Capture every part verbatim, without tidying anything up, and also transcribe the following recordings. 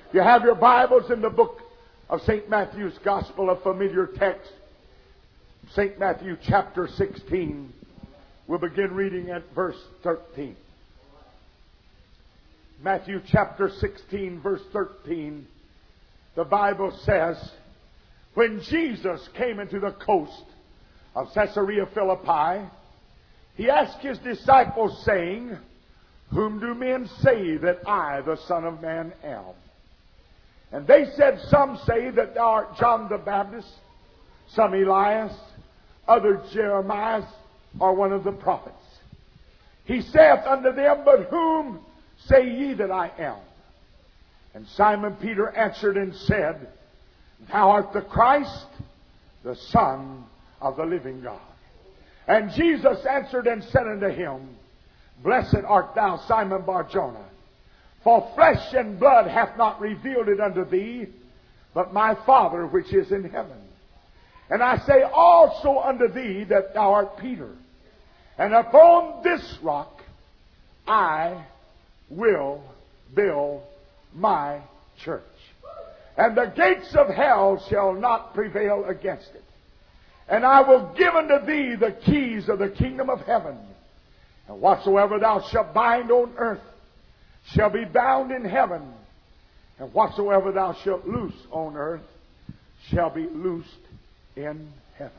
You have your Bibles in the book of Saint Matthew's Gospel, a familiar text. Saint Matthew chapter sixteen. We'll begin reading at verse thirteen. Matthew chapter sixteen, verse thirteen. The Bible says, when Jesus came into the coast of Caesarea Philippi, He asked His disciples, saying, whom do men say that I, the Son of Man, am? And they said, some say that thou art John the Baptist, some Elias, others Jeremiah, or one of the prophets. He saith unto them, but whom say ye that I am? And Simon Peter answered and said, thou art the Christ, the Son of the living God. And Jesus answered and said unto him, blessed art thou, Simon Bar-Jonah, for flesh and blood hath not revealed it unto thee, but my Father which is in heaven. And I say also unto thee that thou art Peter, and upon this rock I will build my church, and the gates of hell shall not prevail against it. And I will give unto thee the keys of the kingdom of heaven. And whatsoever thou shalt bind on earth shall be bound in heaven, and whatsoever thou shalt loose on earth shall be loosed in heaven.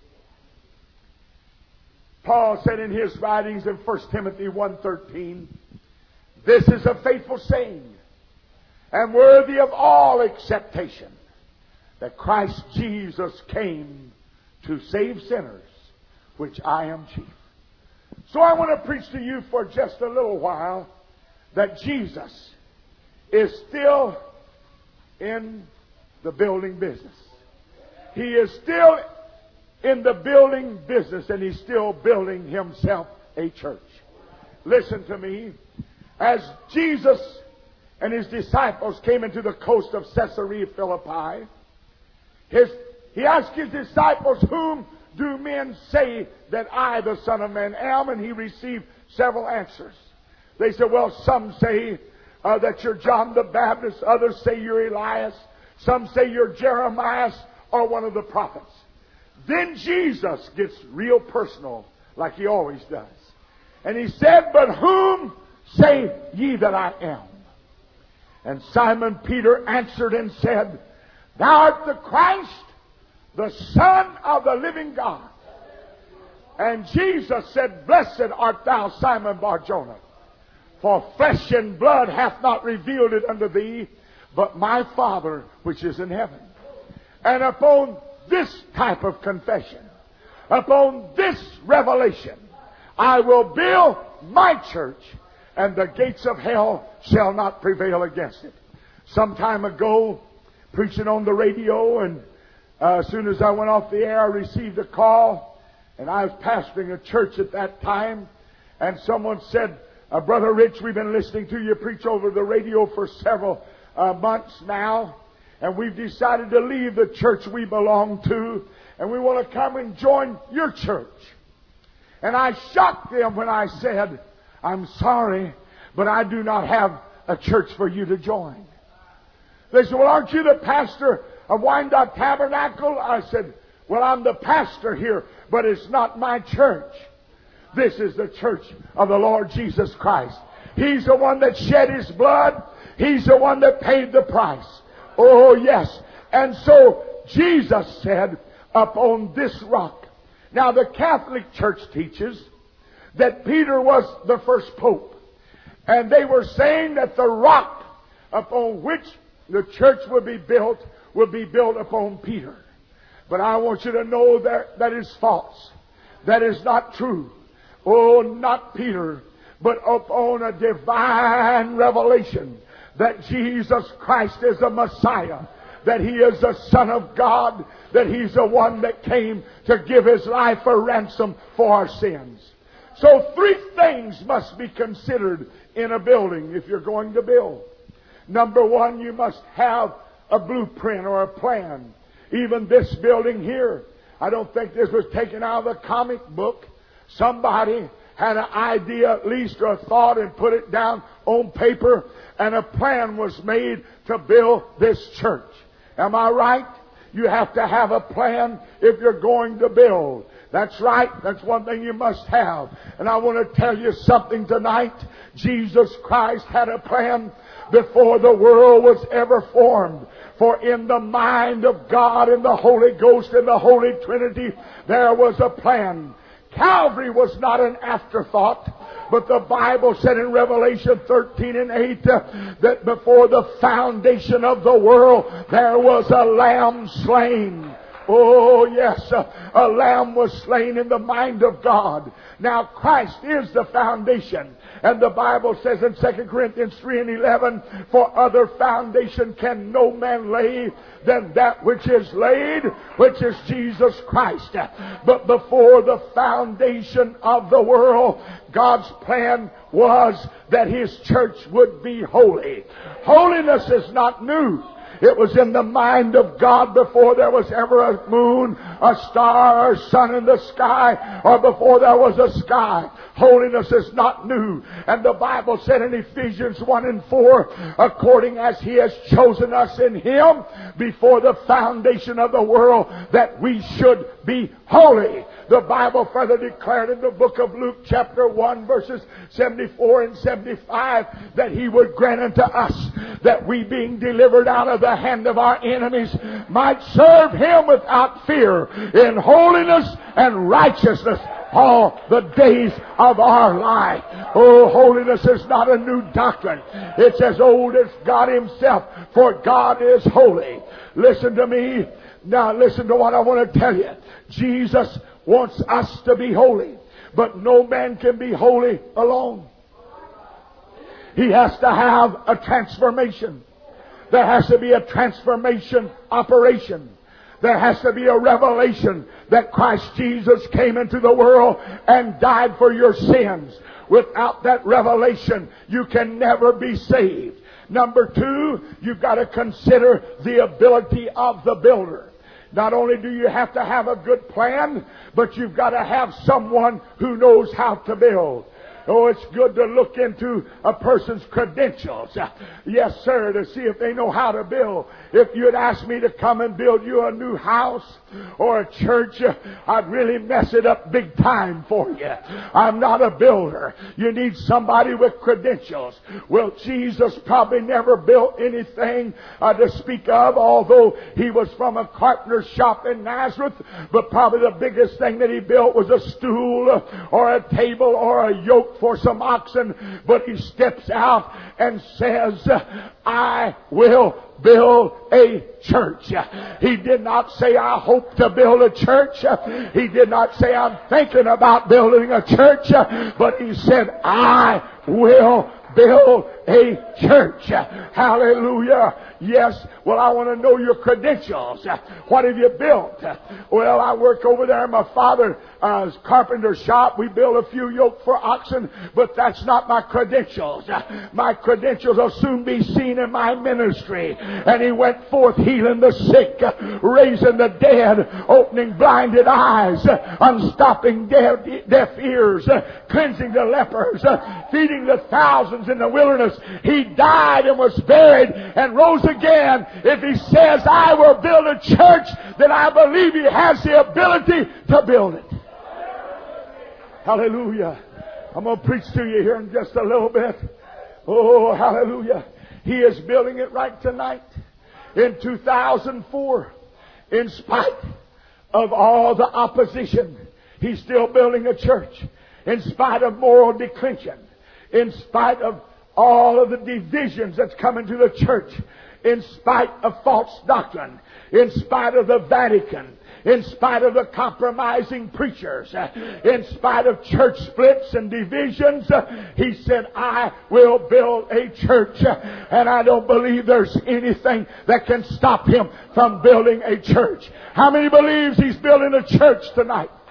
Paul said in his writings in First Timothy one thirteen, this is a faithful saying, and worthy of all acceptation, that Christ Jesus came to save sinners, which I am chief. So I want to preach to you for just a little while that Jesus is still in the building business. He is still in the building business, and He's still building Himself a church. Listen to me. As Jesus and His disciples came into the coast of Caesarea Philippi, his, He asked His disciples, whom do men say that I, the Son of Man, am? And He received several answers. They said, well, some say uh, that you're John the Baptist. Others say you're Elias. Some say you're Jeremiah or one of the prophets. Then Jesus gets real personal, like He always does. And He said, but whom say ye that I am? And Simon Peter answered and said, thou art the Christ, the Son of the living God. And Jesus said, blessed art thou, Simon Bar-Jonah, for flesh and blood hath not revealed it unto thee, but my Father which is in heaven. And upon this type of confession, upon this revelation, I will build my church, and the gates of hell shall not prevail against it. Some time ago, preaching on the radio, and Uh, as soon as I went off the air, I received a call, and I was pastoring a church at that time, and someone said, uh, Brother Rich, we've been listening to you preach over the radio for several uh, months now, and we've decided to leave the church we belong to, and we want to come and join your church. And I shocked them when I said, I'm sorry, but I do not have a church for you to join. They said, well, aren't you the pastor of Wyandotte Tabernacle? I said, well, I'm the pastor here, but it's not my church. This is the church of the Lord Jesus Christ. He's the one that shed His blood. He's the one that paid the price. Oh, yes. And so Jesus said, upon this rock. Now, the Catholic Church teaches that Peter was the first pope. And they were saying that the rock upon which the church would be built will be built upon Peter. But I want you to know that that is false. That is not true. Oh, not Peter, but upon a divine revelation that Jesus Christ is the Messiah, that He is the Son of God, that He's the one that came to give His life a ransom for our sins. So three things must be considered in a building if you're going to build. Number one, you must have a blueprint or a plan. Even this building here, I don't think this was taken out of a comic book. Somebody had an idea at least or a thought and put it down on paper, and a plan was made to build this church. Am I right? You have to have a plan if you're going to build. That's right. That's one thing you must have. And I want to tell you something tonight. Jesus Christ had a plan before the world was ever formed. For in the mind of God and the Holy Ghost and the Holy Trinity, there was a plan. Calvary was not an afterthought, but the Bible said in Revelation thirteen and eight uh, that before the foundation of the world there was a lamb slain. Oh yes, a, a lamb was slain in the mind of God. Now Christ is the foundation. And the Bible says in Second Corinthians three and eleven, for other foundation can no man lay than that which is laid, which is Jesus Christ. But before the foundation of the world, God's plan was that His church would be holy. Holiness is not new. It was in the mind of God before there was ever a moon, a star, or a sun in the sky, or before there was a sky. Holiness is not new. And the Bible said in Ephesians one and four, according as He has chosen us in Him before the foundation of the world, that we should be holy. The Bible further declared in the book of Luke chapter one verses seventy-four and seventy-five that He would grant unto us that we, being delivered out of the hand of our enemies, might serve Him without fear in holiness and righteousness all the days of our life. Oh, holiness is not a new doctrine. It's as old as God Himself, for God is holy. Listen to me. Now listen to what I want to tell you. Jesus wants us to be holy, but no man can be holy alone. He has to have a transformation. There has to be a transformation operation. There has to be a revelation that Christ Jesus came into the world and died for your sins. Without that revelation, you can never be saved. Number two, you've got to consider the ability of the builder. Not only do you have to have a good plan, but you've got to have someone who knows how to build. Oh, it's good to look into a person's credentials. Yes, sir, to see if they know how to build. If you'd ask me to come and build you a new house or a church, I'd really mess it up big time for you. I'm not a builder. You need somebody with credentials. Well, Jesus probably never built anything uh, to speak of, although He was from a carpenter's shop in Nazareth. But probably the biggest thing that He built was a stool or a table or a yoke for some oxen. But He steps out and says, I will build a church. He did not say, I hope to build a church. He did not say, I'm thinking about building a church. But He said, I will build a church. Hallelujah. Yes. Well, I want to know your credentials. What have you built? Well, I work over there in my father's uh, carpenter shop. We build a few yoke for oxen, but that's not my credentials. My credentials will soon be seen in my ministry. And He went forth healing the sick, raising the dead, opening blinded eyes, unstopping deaf, deaf ears, cleansing the lepers, feeding the thousands in the wilderness. He died and was buried and rose again. If He says, I will build a church, then I believe He has the ability to build it. Hallelujah. I'm going to preach to you here in just a little bit. Oh, hallelujah. He is building it right tonight. In two thousand four, in spite of all the opposition, He's still building a church. In spite of moral declension, in spite of all of the divisions that's coming to the church, in spite of false doctrine, in spite of the Vatican, in spite of the compromising preachers, in spite of church splits and divisions, He said, I will build a church. And I don't believe there's anything that can stop Him from building a church. How many believes He's building a church tonight?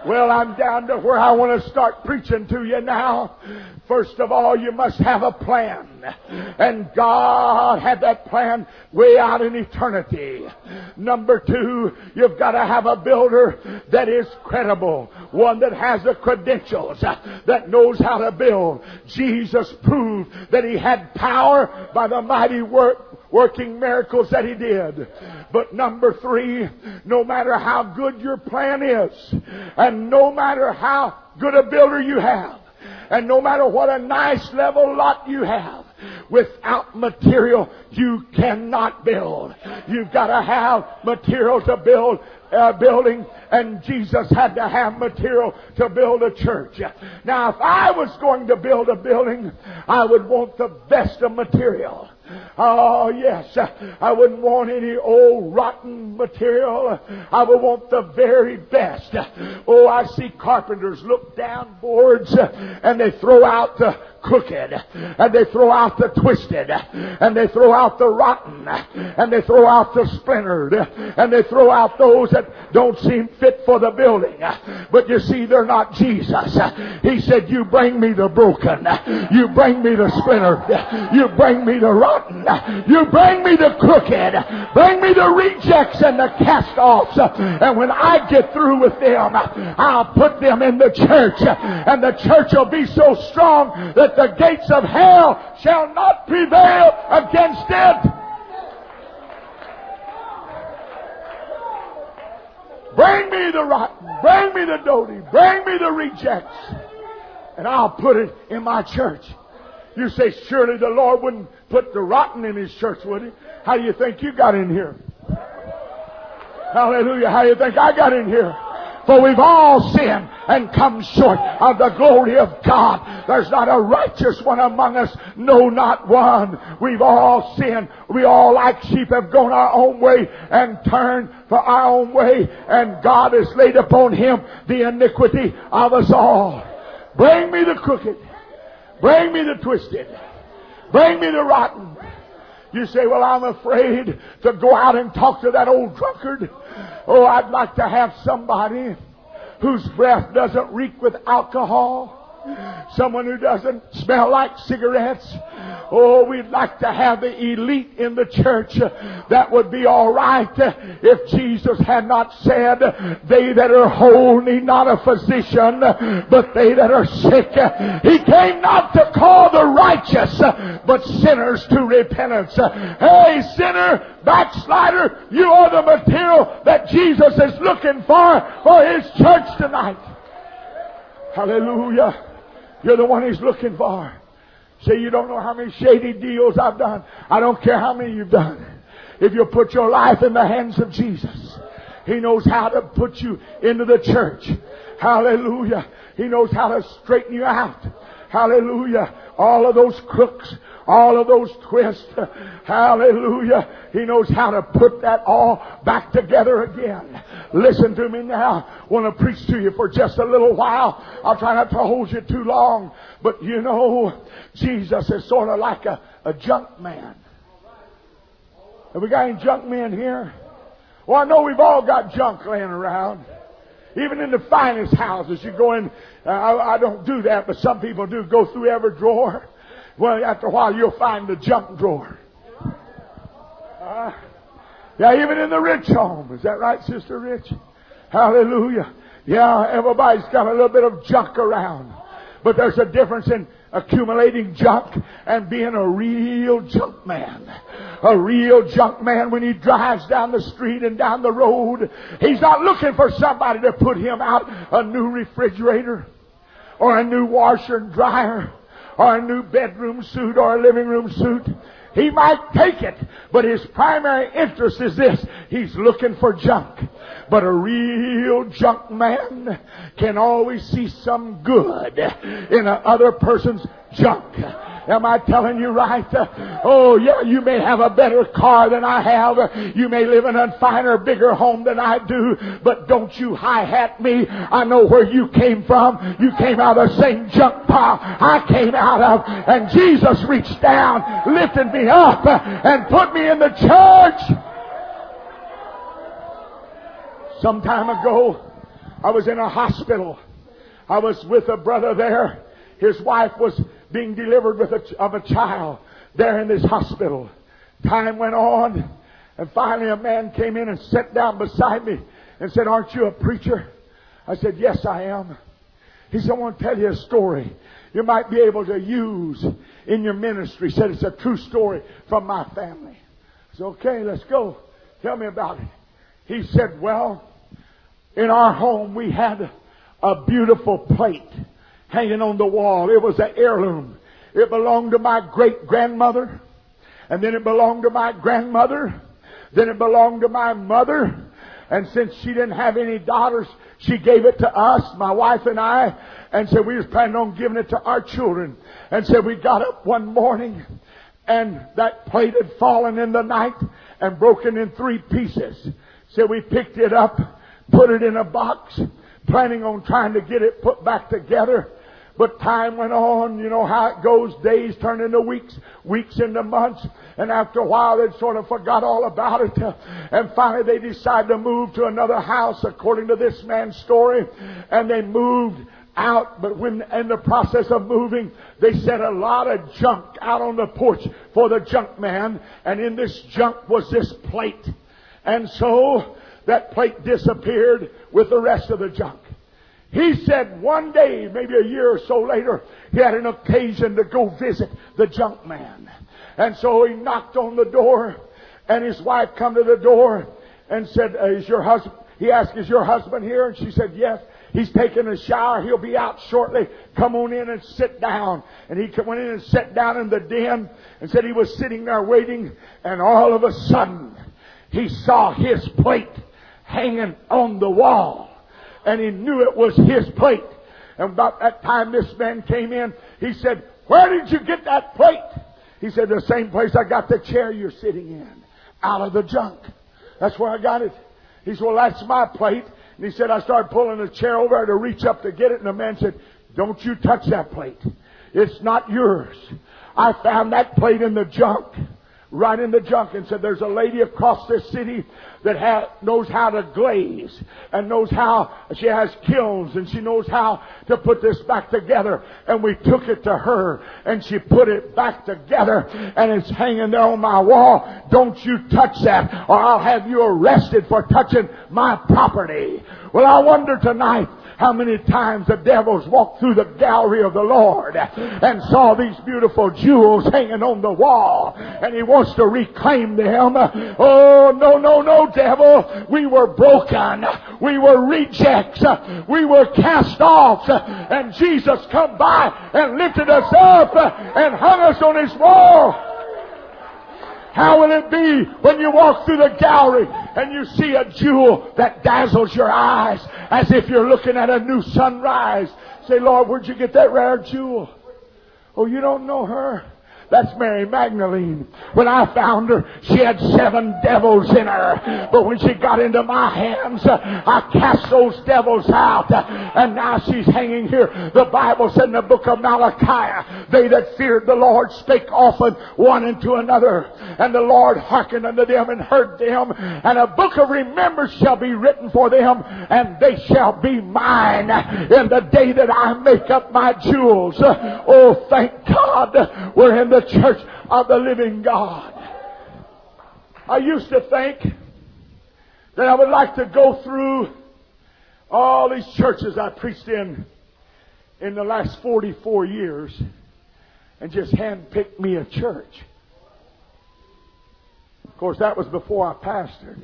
Well, I'm down to where I want to start preaching to you now. First of all, you must have a plan. And God had that plan way out in eternity. Number two, you've got to have a builder that is credible. One that has the credentials, that knows how to build. Jesus proved that He had power by the mighty work, working miracles that He did. But number three, no matter how good your plan is, and no matter how good a builder you have, and no matter what a nice level lot you have, without material you cannot build. You've got to have material to build a building, and Jesus had to have material to build a church. Now, if I was going to build a building, I would want the best of material. Oh, yes. I wouldn't want any old rotten material. I would want the very best. Oh, I see carpenters look down boards and they throw out the crooked, and they throw out the twisted, and they throw out the rotten, and they throw out the splintered, and they throw out those that don't seem fit for the building. But you see, they're not Jesus. He said, you bring me the broken, you bring me the splintered, you bring me the rotten, you bring me the crooked, bring me the rejects and the cast-offs, and when I get through with them, I'll put them in the church, and the church will be so strong that the gates of hell shall not prevail against it. Bring me the rotten, bring me the doty, bring me the rejects, and I'll put it in my church. You say, surely the Lord wouldn't put the rotten in His church, would He? How do you think you got in here? Hallelujah. How do you think I got in here? For we've all sinned and come short of the glory of God. There's not a righteous one among us. No, not one. We've all sinned. We all like sheep have gone our own way and turned for our own way. And God has laid upon Him the iniquity of us all. Bring me the crooked. Bring me the twisted. Bring me the rotten. You say, well, I'm afraid to go out and talk to that old drunkard. Oh, I'd like to have somebody whose breath doesn't reek with alcohol. Someone who doesn't smell like cigarettes. Oh, we'd like to have the elite in the church. That would be all right if Jesus had not said, they that are whole need not a physician, but they that are sick. He came not to call the righteous, but sinners to repentance. Hey, sinner, backslider, you are the material that Jesus is looking for for His church tonight. Hallelujah. You're the one He's looking for. Say, you don't know how many shady deals I've done. I don't care how many you've done. If you put your life in the hands of Jesus, He knows how to put you into the church. Hallelujah. He knows how to straighten you out. Hallelujah. All of those crooks, all of those twists. Hallelujah. He knows how to put that all back together again. Listen to me now. I want to preach to you for just a little while. I'll try not to hold you too long. But you know, Jesus is sort of like a, a junk man. Have we got any junk men here? Well, I know we've all got junk laying around. Even in the finest houses, you go in, uh, I, I don't do that, but some people do, go through every drawer. Well, after a while, you'll find the junk drawer. Uh, yeah, even in the rich home. Is that right, Sister Rich? Hallelujah. Yeah, everybody's got a little bit of junk around. But there's a difference in accumulating junk and being a real junk man. A real junk man, when he drives down the street and down the road, he's not looking for somebody to put him out a new refrigerator or a new washer and dryer or a new bedroom suit or a living room suit. He might take it, but his primary interest is this. He's looking for junk. But a real junk man can always see some good in a other person's junk. Am I telling you right? Oh, yeah, you may have a better car than I have. You may live in a finer, bigger home than I do. But don't you hi-hat me. I know where you came from. You came out of the same junk pile I came out of. And Jesus reached down, lifted me up, and put me in the church. Some time ago, I was in a hospital. I was with a brother there. His wife was being delivered with a, of a child there in this hospital. Time went on, and finally a man came in and sat down beside me and said, "Aren't you a preacher?" I said, "Yes, I am." He said, "I want to tell you a story you might be able to use in your ministry." He said, "It's a true story from my family." I said, "Okay, let's go. Tell me about it." He said, "Well, in our home we had a beautiful plate hanging on the wall. It was an heirloom. It belonged to my great-grandmother. And then it belonged to my grandmother. Then it belonged to my mother. And since she didn't have any daughters, she gave it to us, my wife and I, and said we was planning on giving it to our children. And said we got up one morning and that plate had fallen in the night and broken in three pieces. So we picked it up, put it in a box, planning on trying to get it put back together. But time went on. You know how it goes. Days turn into weeks, weeks into months. And after a while, they sort of forgot all about it. And finally, they decided to move to another house, according to this man's story. And they moved out. But when in the process of moving, they set a lot of junk out on the porch for the junk man. And in this junk was this plate. And so that plate disappeared with the rest of the junk. He said one day, maybe a year or so later, he had an occasion to go visit the junk man. And so he knocked on the door, and his wife come to the door and said, "Is your husband?" He asked, "Is your husband here?" And she said, "Yes. He's taking a shower. He'll be out shortly. Come on in and sit down." And he went in and sat down in the den and said he was sitting there waiting, and all of a sudden he saw his plate hanging on the wall. And he knew it was his plate. And about that time this man came in, he said, "Where did you get that plate?" He said, "The same place I got the chair you're sitting in. Out of the junk. That's where I got it." He said, "Well, that's my plate." And he said, "I started pulling the chair over to reach up to get it." And the man said, "Don't you touch that plate. It's not yours. I found that plate in the junk." Right in the junk. And said, "There's a lady across this city that ha- knows how to glaze and knows how, she has kilns and she knows how to put this back together." And we took it to her and she put it back together and it's hanging there on my wall. Don't you touch that or I'll have you arrested for touching my property. Well, I wonder tonight how many times the devils walked through the gallery of the Lord and saw these beautiful jewels hanging on the wall, and he wants to reclaim them. Oh, no, no, no, devil. We were broken. We were rejects. We were cast off. And Jesus come by and lifted us up and hung us on his wall. How will it be when you walk through the gallery and you see a jewel that dazzles your eyes as if you're looking at a new sunrise? Say, "Lord, where'd you get that rare jewel?" "Oh, you don't know her? That's Mary Magdalene. When I found her, she had seven devils in her. But when she got into my hands, I cast those devils out. And now she's hanging here." The Bible said in the book of Malachi, "They that feared the Lord spake often one unto another. And the Lord hearkened unto them and heard them. And a book of remembrance shall be written for them. And they shall be mine in the day that I make up my jewels." Oh, thank God we're in the church of the living God. I used to think that I would like to go through all these churches I preached in in the last forty-four years and just handpick me a church. Of course, that was before I pastored.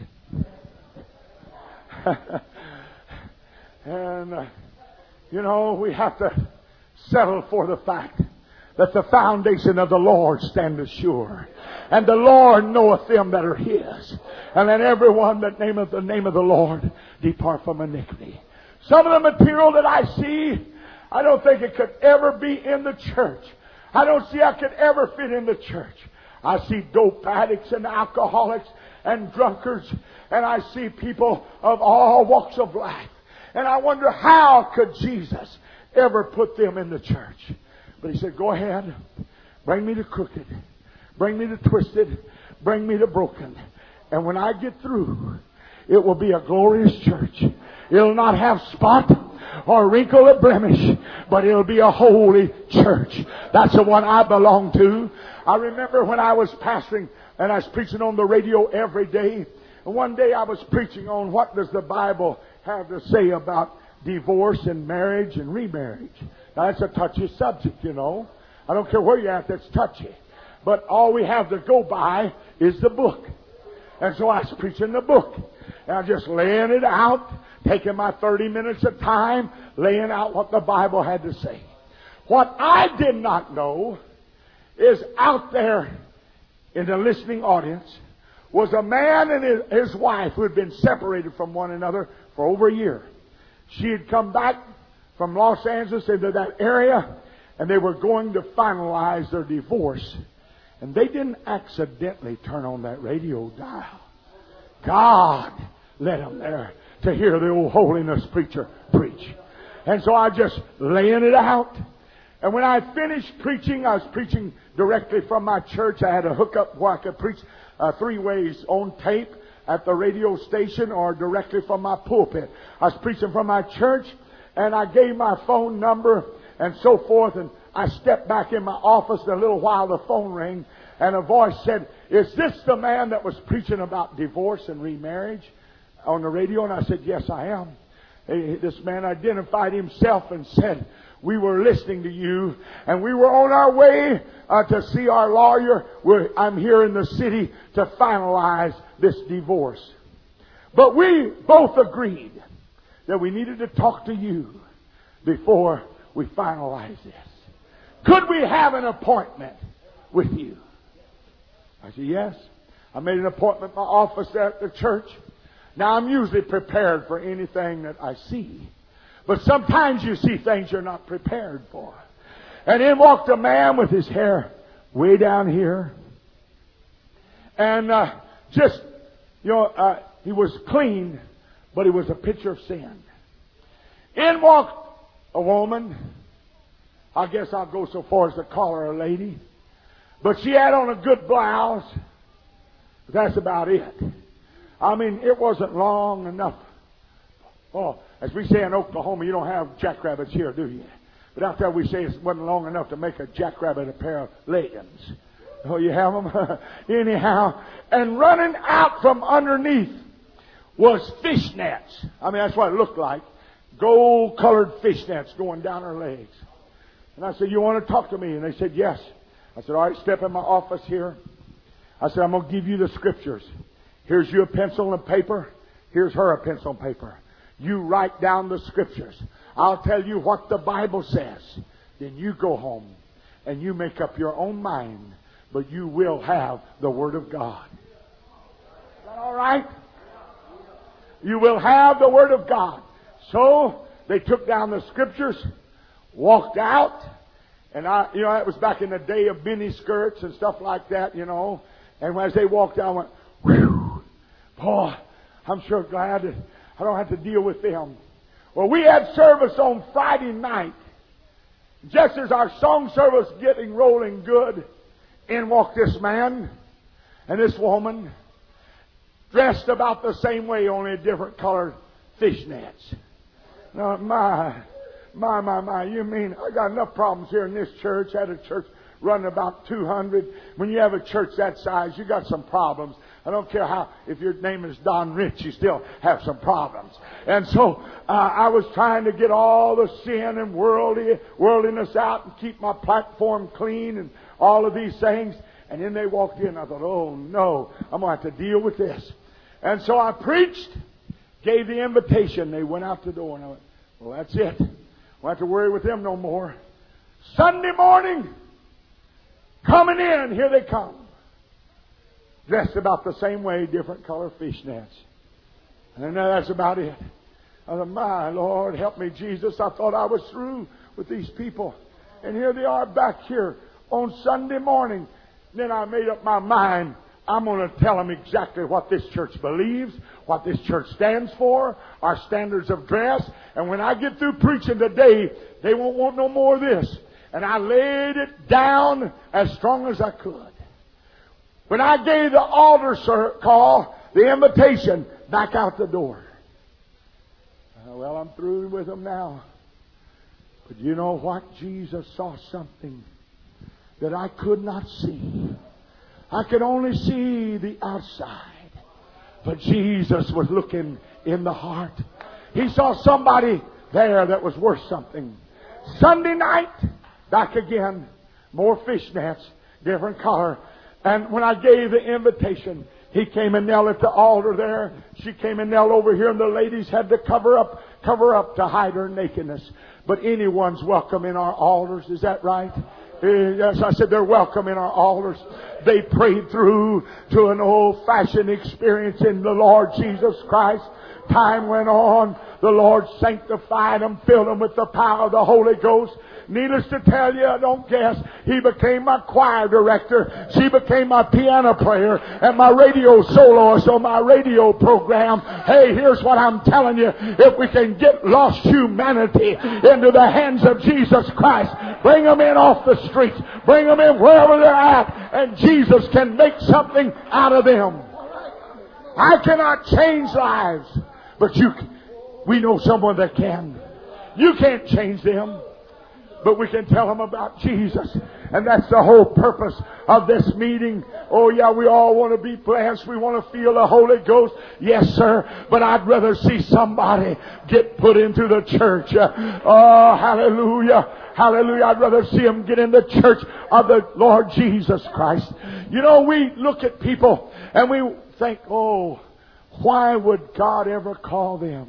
And, uh, you know, we have to settle for the fact that the foundation of the Lord standeth sure. And the Lord knoweth them that are His. And let everyone that nameth the name of the Lord depart from iniquity. Some of the material that I see, I don't think it could ever be in the church. I don't see how it could ever fit in the church. I see dope addicts and alcoholics and drunkards. And I see people of all walks of life. And I wonder, how could Jesus ever put them in the church? But He said, "Go ahead, bring me the crooked, bring me the twisted, bring me the broken. And when I get through, it will be a glorious church. It'll not have spot or wrinkle or blemish, but it'll be a holy church. That's the one I belong to. I remember when I was pastoring and I was preaching on the radio every day. And one day I was preaching on what does the Bible have to say about divorce and marriage and remarriage. Now that's a touchy subject, you know. I don't care where you're at, that's touchy. But all we have to go by is the book. And so I was preaching the book. And I was just laying it out, taking my thirty minutes of time, laying out what the Bible had to say. What I did not know is out there in the listening audience was a man and his, his wife who had been separated from one another for over a year. She had come back from Los Angeles into that area, and they were going to finalize their divorce. And they didn't accidentally turn on that radio dial. God led them there to hear the old holiness preacher preach. And so I just laying it out. And when I finished preaching, I was preaching directly from my church. I had a hookup where I could preach uh, three ways: on tape, at the radio station, or directly from my pulpit. I was preaching from my church, and I gave my phone number and so forth. And I stepped back in my office, and a little while the phone rang, and a voice said, "Is this the man that was preaching about divorce and remarriage on the radio?" And I said, "Yes, I am." This man identified himself and said, "We were listening to you, and we were on our way uh, to see our lawyer. We're, I'm here in the city to finalize this divorce. But we both agreed that we needed to talk to you before we finalize this. Could we have an appointment with you?" I said, "Yes." I made an appointment in my office there at the church. Now, I'm usually prepared for anything that I see. But sometimes you see things you're not prepared for. And in walked a man with his hair way down here. And uh, just, you know, uh, he was clean, but he was a picture of sin. In walked a woman. I guess I'll go so far as to call her a lady. But she had on a good blouse. That's about it. I mean, it wasn't long enough. Oh, as we say in Oklahoma, you don't have jackrabbits here, do you? But out there we say it wasn't long enough to make a jackrabbit a pair of leggings. Oh, you have them? Anyhow. And running out from underneath was fishnets. I mean, that's what it looked like. Gold-colored fishnets going down her legs. And I said, "You want to talk to me?" And they said, "Yes." I said, "All right, step in my office here." I said, "I'm going to give you the scriptures. Here's you a pencil and paper. Here's her a pencil and paper. You write down the scriptures. I'll tell you what the Bible says. Then you go home and you make up your own mind. But you will have the Word of God." Is that all right? You will have the Word of God. So they took down the scriptures, walked out. And I, you know, that was back in the day of mini skirts and stuff like that, you know. And as they walked out, I went, "Whew, boy, I'm sure glad that I don't have to deal with them." Well, we had service on Friday night. Just as our song service getting rolling good, in walked this man and this woman, dressed about the same way, only different colored fishnets. Now, my, my, my, my, you mean I got enough problems here in this church? I had a church running about two hundred. When you have a church that size, you got some problems. I don't care how, if your name is Don Rich, you still have some problems. And so uh, I was trying to get all the sin and worldly, worldliness out and keep my platform clean and all of these things. And then they walked in. I thought, "Oh, no, I'm going to have to deal with this." And so I preached, gave the invitation. They went out the door. And I went, "Well, that's it. Won't have to worry with them no more." Sunday morning, coming in, here they come. Dressed about the same way, different color fishnets. And that's about it. I thought, "My Lord, help me, Jesus." I thought I was through with these people. And here they are back here on Sunday morning. Then I made up my mind. I'm going to tell them exactly what this church believes, what this church stands for, our standards of dress. And when I get through preaching today, they won't want no more of this. And I laid it down as strong as I could. When I gave the altar call, the invitation, back out the door. Well, I'm through with them now. But you know what? Jesus saw something that I could not see. I could only see the outside. But Jesus was looking in the heart. He saw somebody there that was worth something. Sunday night, back again, more fishnets, different color. And when I gave the invitation, he came and knelt at the altar there. She came and knelt over here, and the ladies had to cover up, cover up to hide her nakedness. But anyone's welcome in our altars. Is that right? Yes, I said they're welcome in our altars. They prayed through to an old-fashioned experience in the Lord Jesus Christ. Time went on. The Lord sanctified them, filled them with the power of the Holy Ghost. Needless to tell you, I don't guess, he became my choir director. She became my piano player and my radio soloist on my radio program. Hey, here's what I'm telling you. If we can get lost humanity into the hands of Jesus Christ, bring them in off the streets, bring them in wherever they're at, and Jesus can make something out of them. I cannot change lives, but you, we know someone that can. You can't change them, but we can tell them about Jesus. And that's the whole purpose of this meeting. Oh yeah, we all want to be blessed. We want to feel the Holy Ghost. Yes, sir. But I'd rather see somebody get put into the church. Oh, hallelujah. Hallelujah. I'd rather see them get in the church of the Lord Jesus Christ. You know, we look at people and we think, oh, why would God ever call them?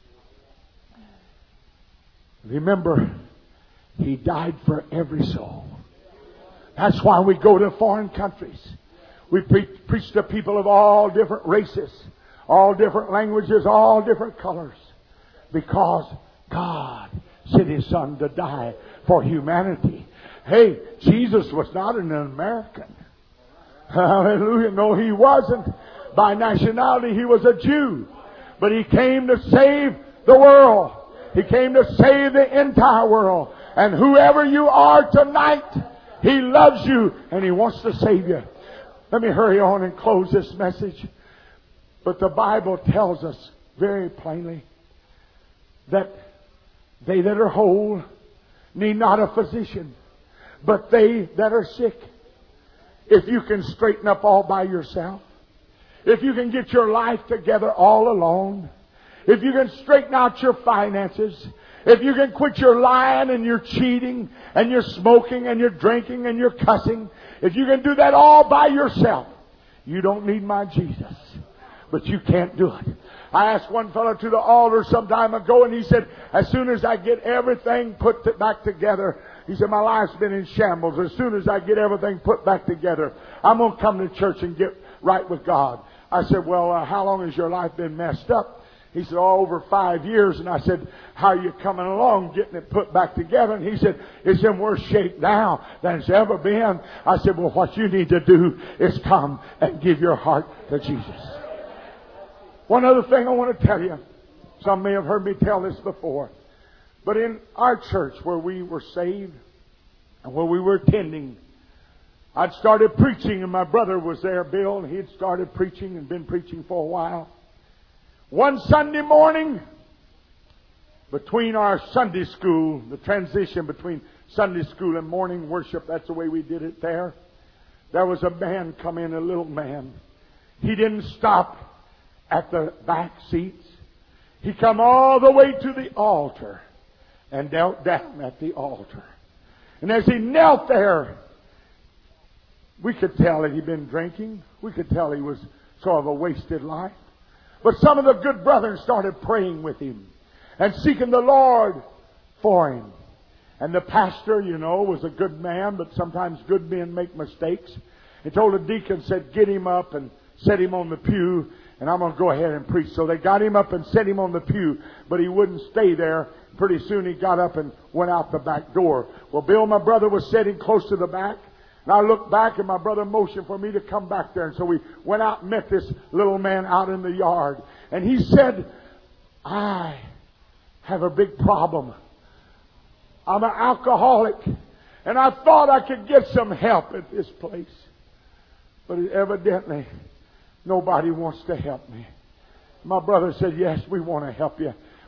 Remember, He died for every soul. That's why we go to foreign countries. We pre- preach to people of all different races, all different languages, all different colors. Because God sent His Son to die for humanity. Hey, Jesus was not an American. Hallelujah. No, He wasn't. By nationality, He was a Jew. But He came to save the world. He came to save the entire world. And whoever you are tonight, He loves you and He wants to save you. Let me hurry on and close this message. But the Bible tells us very plainly that they that are whole need not a physician, but they that are sick. If you can straighten up all by yourself, if you can get your life together all alone, if you can straighten out your finances, if you can quit your lying and your cheating and your smoking and your drinking and your cussing, if you can do that all by yourself, you don't need my Jesus. But you can't do it. I asked one fellow to the altar some time ago, and he said, as soon as I get everything put back together, he said, my life's been in shambles. As soon as I get everything put back together, I'm going to come to church and get right with God. I said, well, uh, how long has your life been messed up? He said, oh, over five years. And I said, how are you coming along, getting it put back together? And he said, it's in worse shape now than it's ever been. I said, well, what you need to do is come and give your heart to Jesus. One other thing I want to tell you. Some may have heard me tell this before. But in our church where we were saved and where we were attending, I'd started preaching, and my brother was there, Bill, and he had started preaching and been preaching for a while. One Sunday morning, between our Sunday school, the transition between Sunday school and morning worship, that's the way we did it there, there was a man come in, a little man. He didn't stop at the back seats. He come all the way to the altar and knelt down at the altar. And as he knelt there, we could tell that he'd been drinking. We could tell he was sort of a wasted life. But some of the good brothers started praying with him and seeking the Lord for him. And the pastor, you know, was a good man, but sometimes good men make mistakes. He told the deacon, said, get him up and set him on the pew, and I'm going to go ahead and preach. So they got him up and set him on the pew, but he wouldn't stay there. Pretty soon he got up and went out the back door. Well, Bill, my brother, was sitting close to the back. And I looked back, and my brother motioned for me to come back there. And so we went out and met this little man out in the yard. And he said, I have a big problem. I'm an alcoholic. And I thought I could get some help at this place. But evidently, nobody wants to help me. My brother said, yes, we want to help you.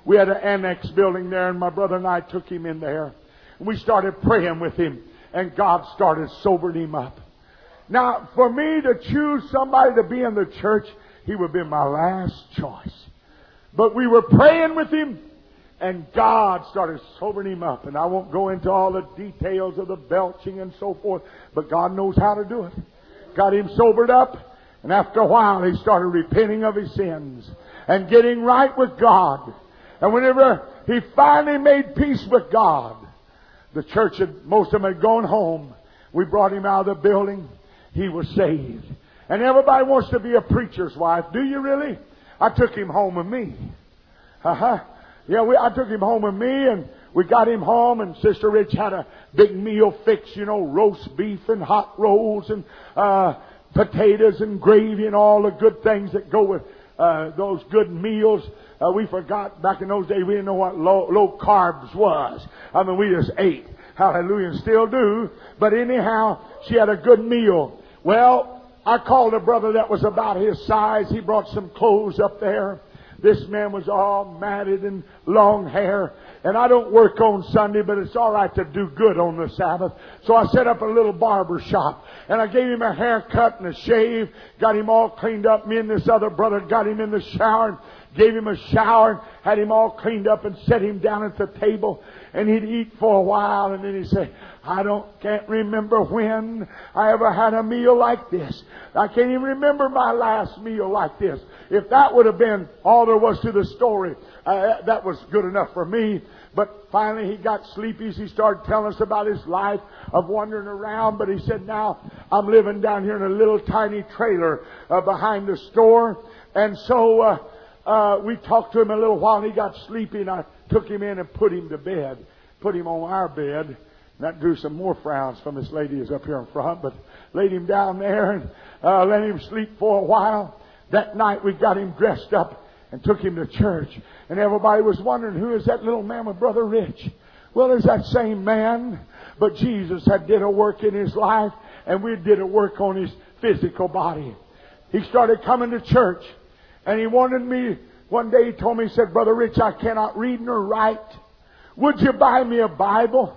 We had an annex building there, and my brother and I took him in there. And we started praying with him, and God started sobering him up. Now, for me to choose somebody to be in the church, he would be my last choice. But we were praying with him, and God started sobering him up. And I won't go into all the details of the belching and so forth, but God knows how to do it. Got him sobered up, and after a while he started repenting of his sins and getting right with God. And whenever he finally made peace with God, the church had, most of them had gone home. We brought him out of the building. He was saved. And everybody wants to be a preacher's wife. Do you really? I took him home with me. Uh-huh. Yeah, we, I took him home with me, and we got him home, and Sister Rich had a big meal fixed, you know, roast beef and hot rolls and uh, potatoes and gravy and all the good things that go with uh, those good meals. Uh, we forgot back in those days, we didn't know what low, low carbs was. I mean, we just ate. Hallelujah, and still do. But anyhow, she had a good meal. Well, I called a brother that was about his size. He brought some clothes up there. This man was all matted and long hair. And I don't work on Sunday, but it's all right to do good on the Sabbath. So I set up a little barber shop. And I gave him a haircut and a shave. Got him all cleaned up. Me and this other brother got him in the shower and gave him a shower. Had him all cleaned up and set him down at the table. And he'd eat for a while. And then he'd say, I don't can't remember when I ever had a meal like this. I can't even remember my last meal like this. If that would have been all there was to the story, uh, that was good enough for me. But finally he got sleepy. He started telling us about his life of wandering around. But he said, now I'm living down here in a little tiny trailer uh, behind the store. And so uh, uh, we talked to him a little while, and he got sleepy, and I took him in and put him to bed. Put him on our bed. That drew some more frowns from this lady who's up here in front, but laid him down there and uh, let him sleep for a while. That night we got him dressed up and took him to church. And everybody was wondering, who is that little man with Brother Rich? Well, there's that same man, but Jesus had did a work in his life, and we did a work on his physical body. He started coming to church, and he wanted me, one day he told me, he said, Brother Rich, I cannot read nor write. Would you buy me a Bible?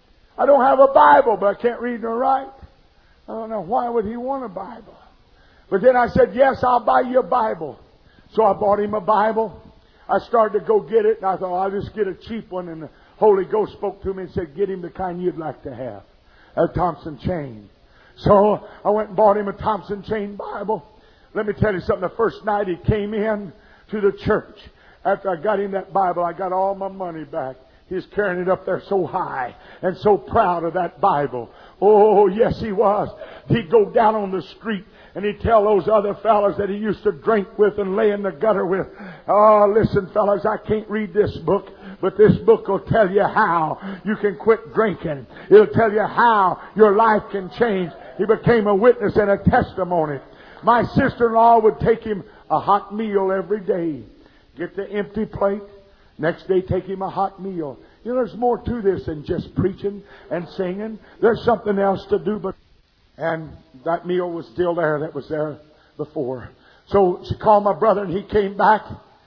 I don't have a Bible, but I can't read nor write. I don't know, why would he want a Bible? But then I said, yes, I'll buy you a Bible. So I bought him a Bible. I started to go get it, and I thought, I'll just get a cheap one. And the Holy Ghost spoke to me and said, get him the kind you'd like to have, a Thompson Chain. So I went and bought him a Thompson Chain Bible. Let me tell you something. The first night he came in to the church, after I got him that Bible, I got all my money back. He's carrying it up there so high and so proud of that Bible. Oh, yes, he was. He'd go down on the street and he'd tell those other fellas that he used to drink with and lay in the gutter with, oh, listen, fellas, I can't read this book, but this book will tell you how you can quit drinking. It'll tell you how your life can change. He became a witness and a testimony. My sister-in-law would take him a hot meal every day. Get the empty plate. Next day, take him a hot meal. You know, there's more to this than just preaching and singing. There's something else to do. But and that meal was still there that was there before. So she called my brother, and he came back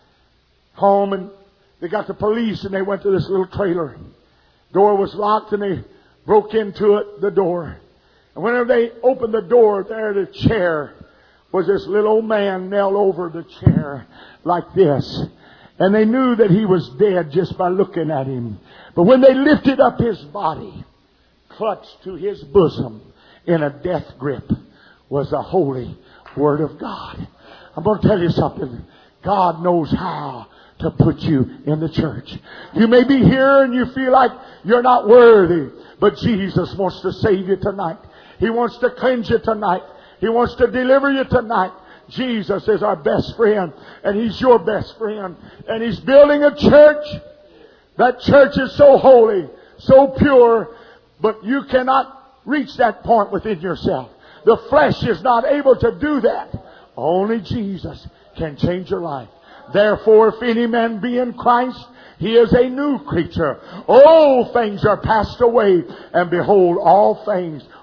home, and they got the police, and they went to this little trailer. Door was locked, and they broke into it, the door. And whenever they opened the door, there the chair was this little old man knelt over the chair like this. And they knew that he was dead just by looking at him. But when they lifted up his body, clutched to his bosom in a death grip was the holy Word of God. I'm going to tell you something. God knows how to put you in the church. You may be here and you feel like you're not worthy, but Jesus wants to save you tonight. He wants to cleanse you tonight. He wants to deliver you tonight. Jesus is our best friend, and He's your best friend. And He's building a church. That church is so holy, so pure, but you cannot reach that point within yourself. The flesh is not able to do that. Only Jesus can change your life. Therefore, if any man be in Christ, he is a new creature. All things are passed away, and behold, all things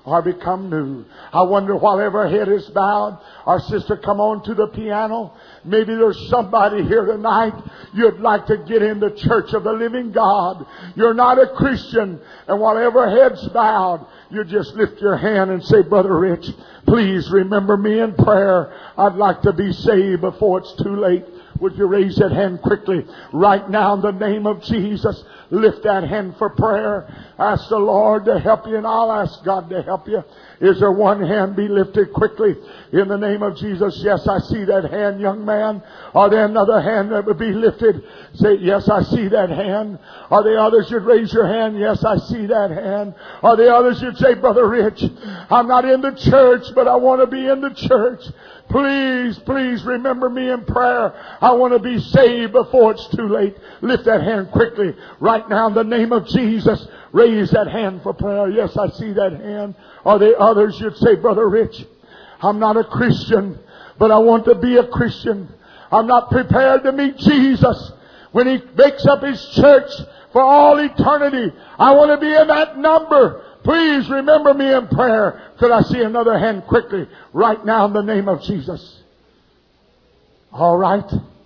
are become new. I wonder, while every head is bowed, our sister come on to the piano. Maybe there's somebody here tonight, you'd like to get in the church of the living God. You're not a Christian, and while every head's bowed, you just lift your hand and say, Brother Rich, please remember me in prayer. I'd like to be saved before it's too late. Would you raise that hand quickly? Right now, in the name of Jesus, lift that hand for prayer. Ask the Lord to help you, and I'll ask God to help you. Is there one hand be lifted quickly in the name of Jesus? Yes, I see that hand, young man. Are there another hand that would be lifted? Say, yes, I see that hand. Are there others you'd raise your hand? Yes, I see that hand. Are there others you'd say, Brother Rich, I'm not in the church, but I want to be in the church. Please, please remember me in prayer. I want to be saved before it's too late. Lift that hand quickly. Right now, in the name of Jesus, raise that hand for prayer. Yes, I see that hand. Are there others you'd say, Brother Rich, I'm not a Christian, but I want to be a Christian. I'm not prepared to meet Jesus when He makes up His church for all eternity. I want to be in that number. Please remember me in prayer. Could I see another hand quickly right now in the name of Jesus? All right.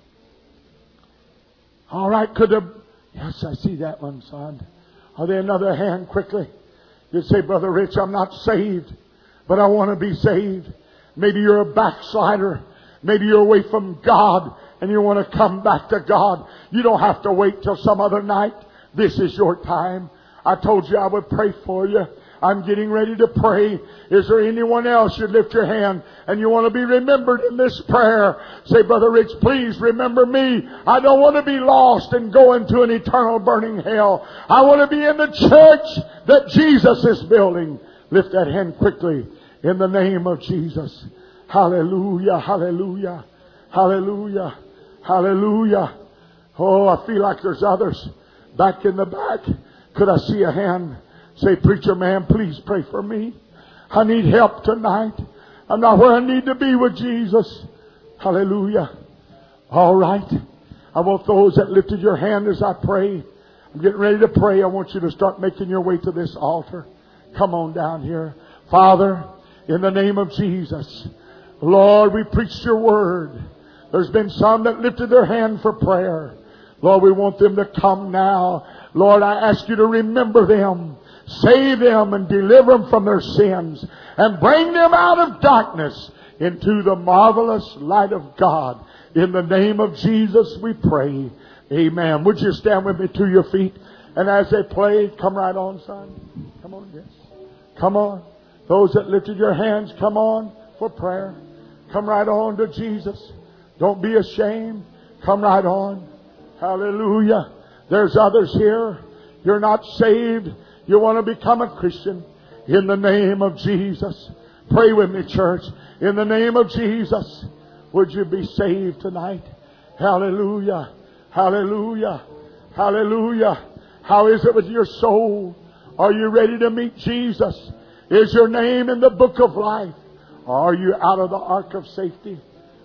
All right. Could there... Yes, I see that one, son. Are there another hand quickly? You say, Brother Rich, I'm not saved, but I want to be saved. Maybe you're a backslider. Maybe you're away from God and you want to come back to God. You don't have to wait till some other night. This is your time. I told you I would pray for you. I'm getting ready to pray. Is there anyone else you'd lift your hand and you want to be remembered in this prayer? Say, Brother Rich, please remember me. I don't want to be lost and go into an eternal burning hell. I want to be in the church that Jesus is building. Lift that hand quickly in the name of Jesus. Hallelujah, hallelujah, hallelujah, hallelujah. Oh, I feel like there's others back in the back. Could I see a hand? Say, Preacher man, please pray for me. I need help tonight. I'm not where I need to be with Jesus. Hallelujah. All right. I want those that lifted your hand as I pray. I'm getting ready to pray. I want you to start making your way to this altar. Come on down here. Father, in the name of Jesus, Lord, we preached your word. There's been some that lifted their hand for prayer. Lord, we want them to come now. Lord, I ask you to remember them. Save them and deliver them from their sins. And bring them out of darkness into the marvelous light of God. In the name of Jesus we pray. Amen. Would you stand with me to your feet? And as they play, come right on, son. Come on, yes. Come on. Those that lifted your hands, come on for prayer. Come right on to Jesus. Don't be ashamed. Come right on. Hallelujah. There's others here. You're not saved. You want to become a Christian. In the name of Jesus. Pray with me, church. In the name of Jesus. Would you be saved tonight? Hallelujah. Hallelujah. Hallelujah. How is it with your soul? Are you ready to meet Jesus? Is your name in the book of life? Are you out of the ark of safety?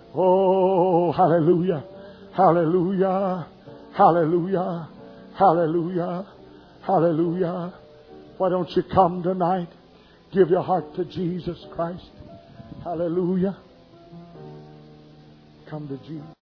Oh, hallelujah. Hallelujah. Hallelujah. Hallelujah. Hallelujah. Why don't you come tonight? Give your heart to Jesus Christ. Hallelujah. Come to Jesus.